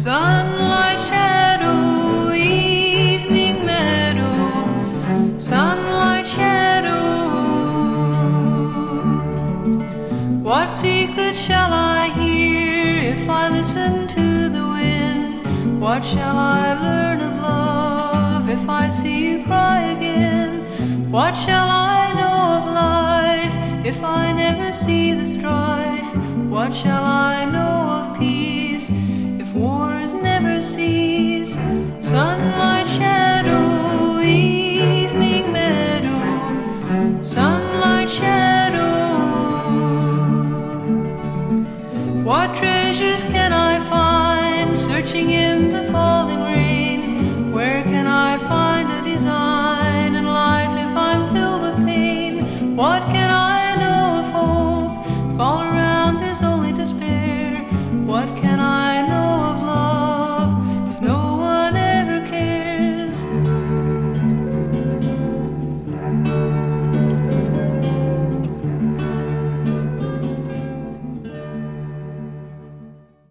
Sunlight, shadow, evening meadow, sunlight, shadow. What secret shall I hear if I listen to the wind? What shall I learn of love if I see you cry again? What shall I know of life if I never see the strife? What shall I know